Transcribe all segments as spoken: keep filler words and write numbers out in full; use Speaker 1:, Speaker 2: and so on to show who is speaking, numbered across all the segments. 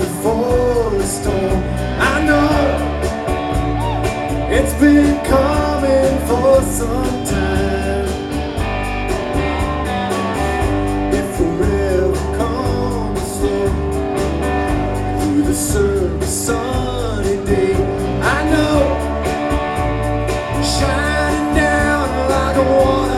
Speaker 1: before the storm. I know it's been coming for some time. It forever comes slow through the sunny, sunny day. I know, shining down like a water.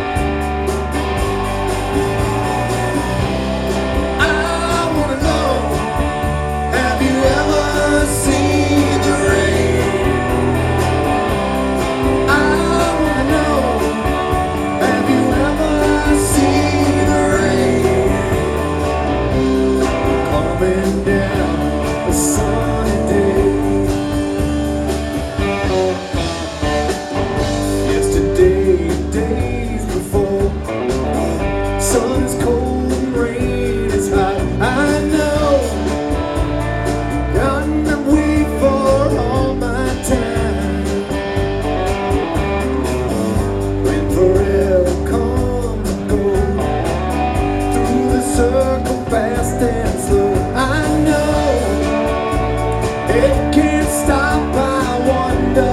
Speaker 1: Circle fast and slow. I know it can't stop. I wonder.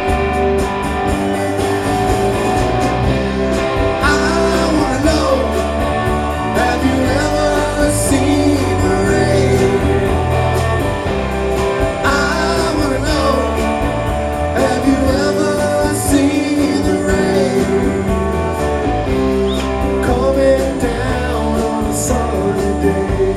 Speaker 1: I wanna know, have you ever seen the rain? I wanna know, have you ever seen the rain coming down on a sunny day?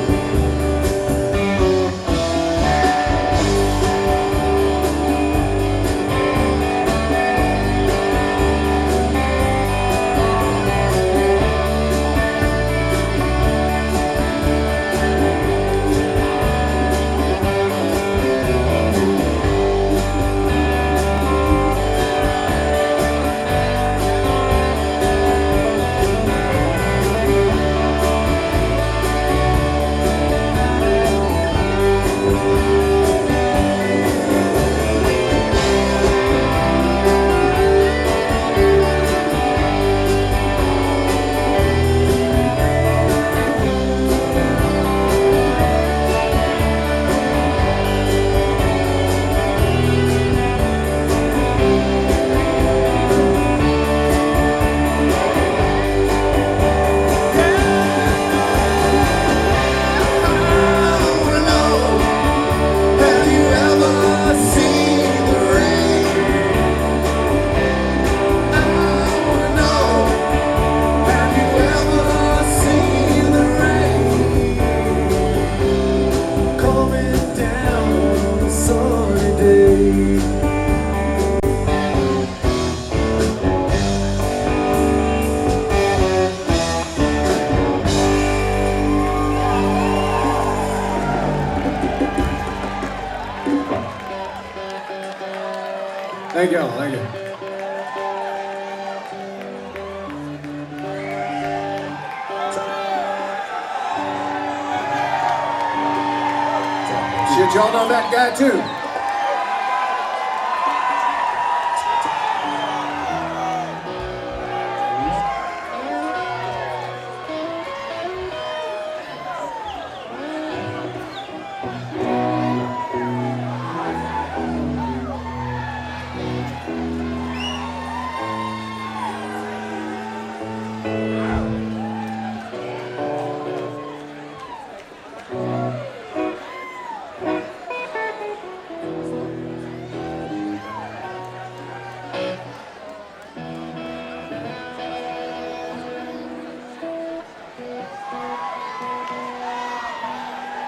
Speaker 1: Thank you all, thank you. Shit, y'all know that guy too.